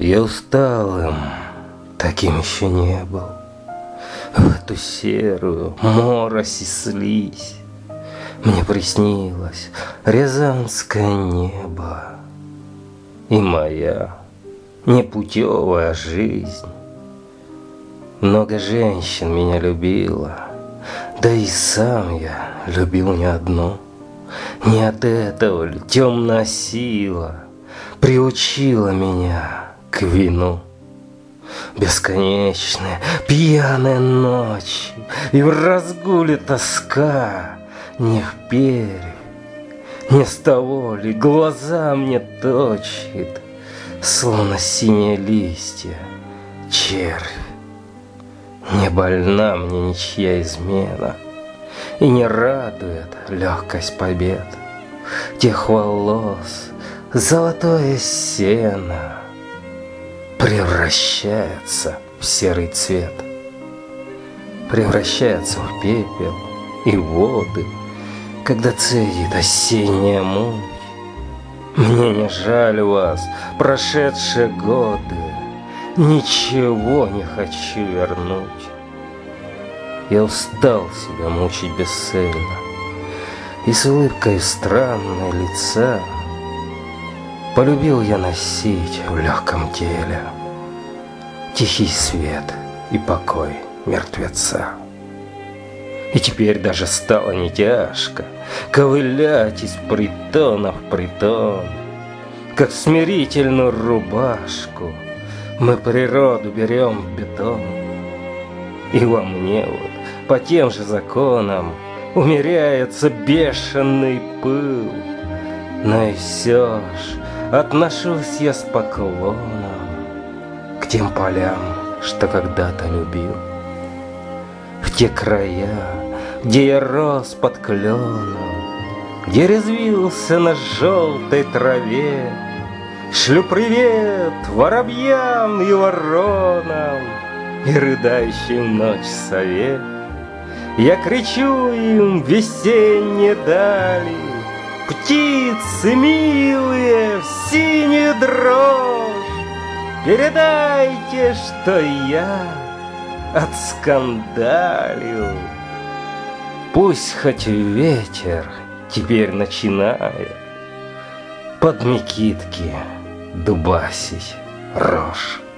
Я усталым, таким еще не был. В эту серую морось и слизь мне приснилось рязанское небо и моя непутевая жизнь. Много женщин меня любила, да и сам я любил не одну. Не от этого ли темная сила приучила меня к вину? Бесконечные пьяные ночи, и в разгуле тоска. Не впервь, не с того ли глаза мне точит, словно синие листья, червь. Не больна мне ничья измена, и не радует легкость побед. Тех волос золотое сено превращается в серый цвет, превращается в пепел и воды, когда цедит осенняя муть. Мне не жаль вас, прошедшие годы, ничего не хочу вернуть. Я устал себя мучить бесцельно, и с улыбкой странной лица полюбил я носить в легком теле тихий свет и покой мертвеца. И теперь даже стало не тяжко ковылять из притона в притон, как в смирительную рубашку мы природу берем в бетон. И во мне вот по тем же законам умеряется бешеный пыл, но и все ж отношусь я с поклоном к тем полям, что когда-то любил. В те края, где я рос под кленом, где резвился на желтой траве, шлю привет воробьям и воронам и рыдающим ночь сове. Я кричу им в весенние дали: птицы милые, в синюю дрожь, передайте, что я отскандалил. Пусть хоть ветер теперь начинает под мекитки дубасить рожь.